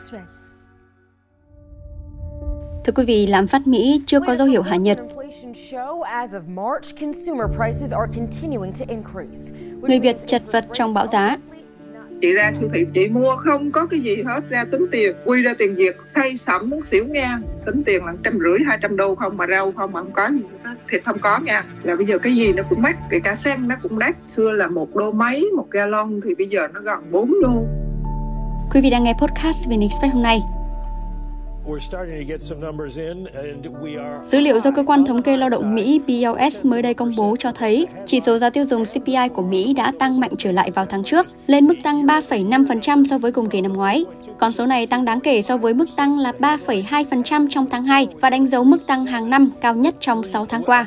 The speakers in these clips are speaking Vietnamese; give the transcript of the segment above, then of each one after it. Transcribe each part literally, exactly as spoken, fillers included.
Express. Thưa quý vị, lạm phát Mỹ chưa có dấu hiệu hạ nhiệt. Người Việt chật vật trong bão giá. Chị ra siêu thị, chị mua không có cái gì hết, ra tính tiền, quy ra tiền Việt, say sẩm muốn xỉu nha. Tính tiền là trăm rưỡi, hai trăm đô không, mà rau không, mà không có gì hết, thịt không có nha. Là bây giờ cái gì nó cũng mắc, kể cả xăng nó cũng đắt. Xưa là một đô mấy, một gallon thì bây giờ nó gần bốn đô. Quý vị đang nghe podcast vê en Express hôm nay. Dữ liệu do cơ quan thống kê lao động Mỹ B L S mới đây công bố cho thấy chỉ số giá tiêu dùng C P I của Mỹ đã tăng mạnh trở lại vào tháng trước, lên mức tăng ba phẩy năm phần trăm so với cùng kỳ năm ngoái. Con số này tăng đáng kể so với mức tăng là ba phẩy hai phần trăm trong tháng hai và đánh dấu mức tăng hàng năm cao nhất trong sáu tháng qua.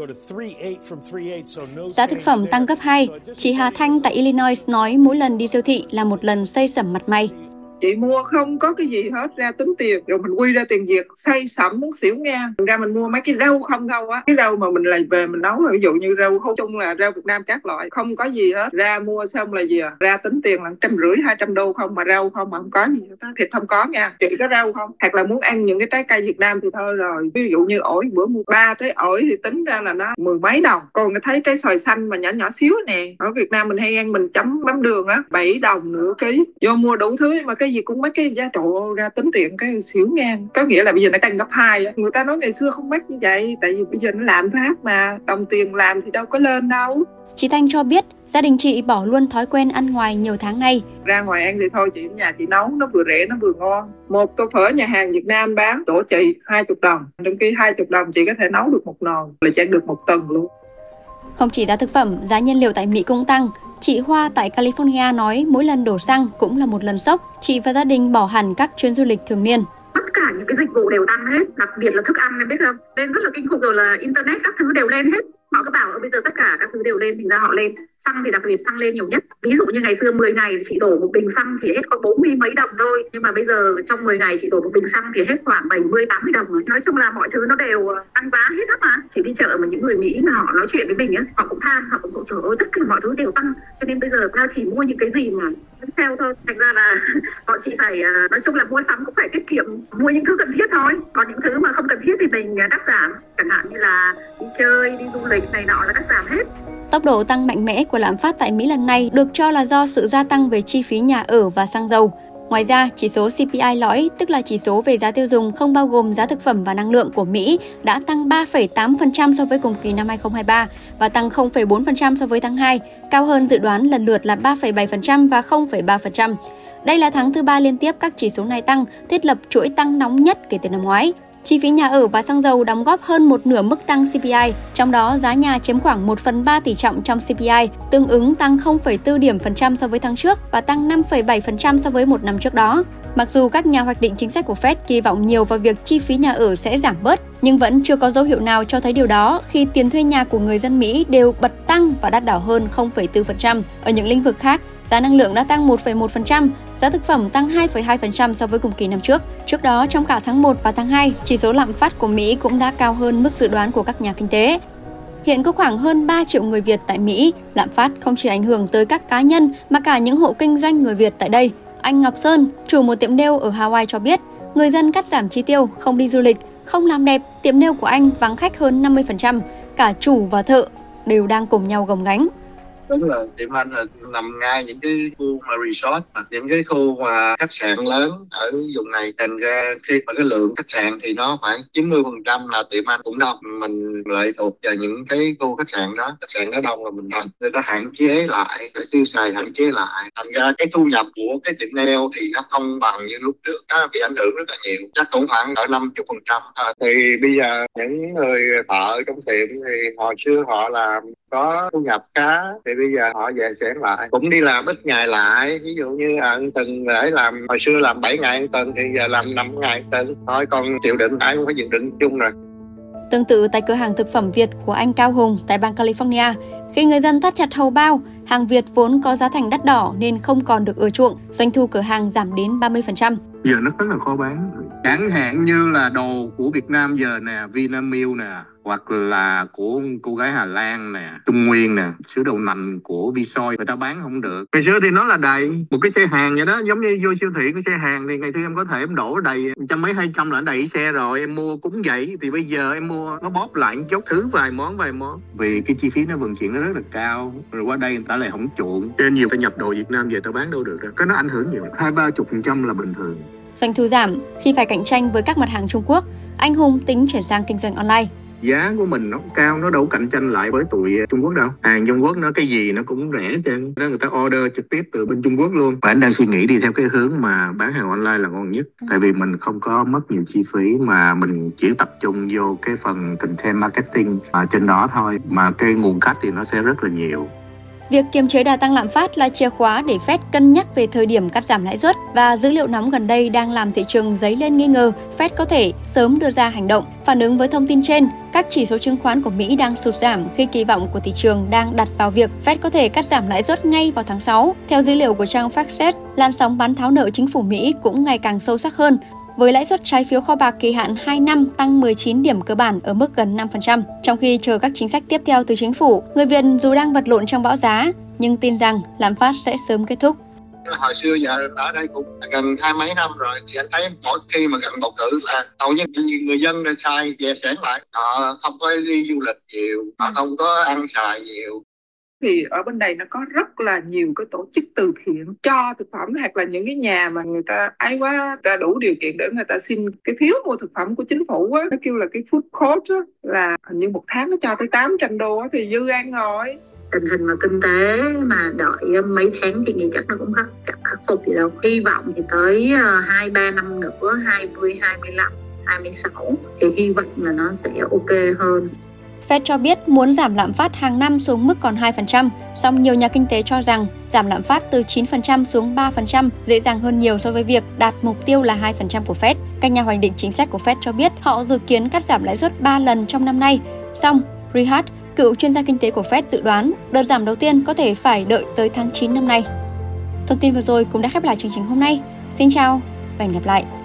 Giá thực phẩm tăng gấp hai. Chị Hà Thanh tại Illinois nói mỗi lần đi siêu thị là một lần xây sẩm mặt mày. Chị mua không có cái gì hết, ra tính tiền, rồi mình quy ra tiền Việt, say sẩm muốn xỉu nha. Thành ra mình mua mấy cái rau không đâu á, cái rau mà mình lại về mình nấu, ví dụ như rau không chung là rau Việt Nam các loại, không có gì hết. Ra mua xong là gì à? Ra tính tiền là trăm rưỡi, hai trăm đô không, mà rau không, mà không có gì hết, thịt không có nha. Chị có rau không? Hoặc là muốn ăn những cái trái cây Việt Nam thì thôi rồi. Ví dụ như ổi, bữa mua ba trái ổi thì tính ra là nó mười mấy đồng. Còn thấy trái xoài xanh mà nhỏ nhỏ xíu nè, ở Việt Nam mình hay ăn mình chấm mắm đường á, bảy đồng nửa ký. Vô mua đủ thứ mà cái gì cũng mấy cái giá trộn, ra tính tiền cái xỉu ngang. Có nghĩa là bây giờ nó tăng gấp hai. Người ta nói ngày xưa không mắc như vậy, tại vì bây giờ nó lạm phát mà, đồng tiền làm thì đâu có lên đâu. Chị Thanh cho biết gia đình chị bỏ luôn thói quen ăn ngoài nhiều tháng nay. Ra ngoài ăn thì thôi, chị ở nhà chị nấu, nó vừa rẻ nó vừa ngon. Một tô phở nhà hàng Việt Nam bán chỗ chị hai mươi đồng, trong khi hai mươi đồng chị có thể nấu được một nồi, là chỉ ăn được một tuần luôn. Không chỉ giá thực phẩm, giá nhiên liệu tại Mỹ cũng tăng. Chị Hoa tại California nói mỗi lần đổ xăng cũng là một lần sốc. Chị và gia đình bỏ hẳn các chuyến du lịch thường niên. Tất cả những cái dịch vụ đều tăng hết, đặc biệt là thức ăn em biết không? Lên rất là kinh khủng, rồi là internet các thứ đều lên hết. Họ cứ bảo bây giờ tất cả các thứ đều lên, thì ra họ lên. Xăng thì đặc biệt xăng lên nhiều nhất. Ví dụ như ngày xưa mười ngày chị đổ một bình xăng chỉ hết có bốn mươi mấy đồng thôi. Nhưng mà bây giờ trong mười ngày chị đổ một bình xăng thì hết khoảng bảy mươi tám mươi đồng rồi. Nói chung là mọi thứ nó đều tăng giá hết á mà. Chị đi chợ mà những người Mỹ mà họ nói chuyện với mình á, họ cũng than, họ cũng bảo trời ơi tất cả mọi thứ đều tăng. Cho nên bây giờ tao chỉ mua những cái gì mà sale thôi. Thành ra là bọn chị phải, nói chung là mua sắm cũng phải tiết kiệm, mua những thứ cần thiết thôi. Còn những thứ mà không cần thiết thì mình cắt giảm. Chẳng hạn như là đi chơi, đi du lịch này nọ là cắt giảm hết. Tốc độ tăng mạnh mẽ của lạm phát tại Mỹ lần này được cho là do sự gia tăng về chi phí nhà ở và xăng dầu. Ngoài ra, chỉ số C P I lõi, tức là chỉ số về giá tiêu dùng không bao gồm giá thực phẩm và năng lượng của Mỹ, đã tăng ba phẩy tám phần trăm so với cùng kỳ năm hai không hai ba và tăng không phẩy bốn phần trăm so với tháng hai, cao hơn dự đoán lần lượt là ba phẩy bảy phần trăm và không phẩy ba phần trăm. Đây là tháng thứ ba liên tiếp các chỉ số này tăng, thiết lập chuỗi tăng nóng nhất kể từ năm ngoái. Chi phí nhà ở và xăng dầu đóng góp hơn một nửa mức tăng C P I, trong đó giá nhà chiếm khoảng một phần ba tỷ trọng trong C P I, tương ứng tăng không phẩy bốn điểm phần trăm so với tháng trước và tăng năm phẩy bảy phần trăm so với một năm trước đó. Mặc dù các nhà hoạch định chính sách của Fed kỳ vọng nhiều vào việc chi phí nhà ở sẽ giảm bớt, nhưng vẫn chưa có dấu hiệu nào cho thấy điều đó khi tiền thuê nhà của người dân Mỹ đều bật tăng và đắt đỏ hơn không phẩy bốn phần trăm. Ở những lĩnh vực khác, giá năng lượng đã tăng một phẩy một phần trăm, giá thực phẩm tăng hai phẩy hai phần trăm so với cùng kỳ năm trước. Trước đó, trong cả tháng một và tháng hai, chỉ số lạm phát của Mỹ cũng đã cao hơn mức dự đoán của các nhà kinh tế. Hiện có khoảng hơn ba triệu người Việt tại Mỹ. Lạm phát không chỉ ảnh hưởng tới các cá nhân mà cả những hộ kinh doanh người Việt tại đây. Anh Ngọc Sơn, chủ một tiệm nail ở Hawaii cho biết, người dân cắt giảm chi tiêu, không đi du lịch, không làm đẹp, tiệm nail của anh vắng khách hơn năm mươi phần trăm. Cả chủ và thợ đều đang cùng nhau gồng gánh. Tức là tiệm anh là nằm ngay những cái khu mà resort, những cái khu mà khách sạn lớn ở vùng này, thành ra khi mà cái lượng khách sạn thì nó khoảng chín mươi phần trăm là tiệm anh cũng đông. Mình lệ thuộc vào những cái khu khách sạn đó, khách sạn nó đông là mình đông, người ta hạn chế lại, cái tiêu xài hạn chế lại, thành ra cái thu nhập của cái tiệm nail thì nó không bằng như lúc trước, nó bị ảnh hưởng rất là nhiều, chắc cũng khoảng ở năm mươi phần trăm thôi. Thì bây giờ những người thợ trong tiệm thì hồi xưa họ làm có thu nhập khá, thì bây giờ họ về chuyển lại, cũng đi làm ít ngày lại. Ví dụ như anh từng để làm hồi xưa làm bảy ngày một tuần thì giờ làm năm ngày một tuần thôi, còn chịu đựng ai cũng phải chịu đựng chung rồi. Tương tự tại cửa hàng thực phẩm Việt của anh Cao Hùng tại bang California, khi người dân thắt chặt hầu bao, hàng Việt vốn có giá thành đắt đỏ nên không còn được ưa chuộng, doanh thu cửa hàng giảm đến ba mươi phần trăm. Giờ nó rất là khó bán. Chẳng hạn như là đồ của Việt Nam giờ nè, Vinamilk nè, hoặc là của cô gái Hà Lan nè, Trung Nguyên nè, sữa đậu nành của Vsoi, người ta bán không được. Ngày xưa thì nó là đầy, một cái xe hàng vậy đó, giống như vô siêu thị cái xe hàng thì ngày xưa em có thể em đổ đầy trăm mấy hai trăm là đầy xe rồi, em mua cũng vậy. Thì bây giờ em mua nó bóp lại chút thứ vài món vài món, vì cái chi phí nó vận chuyển nó rất là cao, rồi qua đây người ta lại không chuộng, cho nên nhiều ta nhập đồ Việt Nam về ta bán đâu được, cái nó ảnh hưởng nhiều, hai ba chục phần trăm là bình thường. Doanh thu giảm khi phải cạnh tranh với các mặt hàng Trung Quốc, anh Hùng tính chuyển sang kinh doanh online. Giá của mình nó cao, nó đâu cạnh tranh lại với tụi Trung Quốc đâu. Hàng Trung Quốc nó cái gì nó cũng rẻ hết trơn. Đó người ta order trực tiếp từ bên Trung Quốc luôn. Và anh đang suy nghĩ đi theo cái hướng mà bán hàng online là ngon nhất. Tại vì mình không có mất nhiều chi phí mà mình chỉ tập trung vô cái phần content marketing ở trên đó thôi. Mà cái nguồn khách thì nó sẽ rất là nhiều. Việc kiềm chế đà tăng lạm phát là chìa khóa để Fed cân nhắc về thời điểm cắt giảm lãi suất, và dữ liệu nóng gần đây đang làm thị trường dấy lên nghi ngờ Fed có thể sớm đưa ra hành động. Phản ứng với thông tin trên, các chỉ số chứng khoán của Mỹ đang sụt giảm khi kỳ vọng của thị trường đang đặt vào việc Fed có thể cắt giảm lãi suất ngay vào tháng sáu. Theo dữ liệu của trang FactSet, làn sóng bán tháo nợ chính phủ Mỹ cũng ngày càng sâu sắc hơn, với lãi suất trái phiếu kho bạc kỳ hạn hai năm tăng mười chín điểm cơ bản ở mức gần năm phần trăm. Trong khi chờ các chính sách tiếp theo từ chính phủ, người Việt dù đang vật lộn trong bão giá, nhưng tin rằng lạm phát sẽ sớm kết thúc. Hồi xưa giờ ở đây cũng gần hai mấy năm rồi, thì anh thấy mỗi khi mà gần bầu cử là hầu như người dân xài dè sẻn lại, họ không có đi du lịch nhiều, họ không có ăn xài nhiều. Thì ở bên đây nó có rất là nhiều cái tổ chức từ thiện cho thực phẩm, hoặc là những cái nhà mà người ta ái quá ra đủ điều kiện để người ta xin cái phiếu mua thực phẩm của chính phủ á, nó kêu là cái food code á, là hình như một tháng nó cho tới tám trăm đô á, thì dư ăn rồi. Tình hình mà kinh tế mà đợi mấy tháng thì nghĩ chắc nó cũng khắc, chắc khắc phục gì đâu. Hy vọng thì tới hai ba năm nữa, hai mươi, hai mươi lăm, hai mươi sáu thì hy vọng là nó sẽ ok hơn. Fed cho biết muốn giảm lạm phát hàng năm xuống mức còn hai phần trăm, song nhiều nhà kinh tế cho rằng giảm lạm phát từ chín phần trăm xuống ba phần trăm dễ dàng hơn nhiều so với việc đạt mục tiêu là hai phần trăm của Fed. Các nhà hoạch định chính sách của Fed cho biết họ dự kiến cắt giảm lãi suất ba lần trong năm nay. Song, Rihad, cựu chuyên gia kinh tế của Fed dự đoán đợt giảm đầu tiên có thể phải đợi tới tháng chín năm nay. Thông tin vừa rồi cũng đã khép lại chương trình hôm nay. Xin chào và hẹn gặp lại!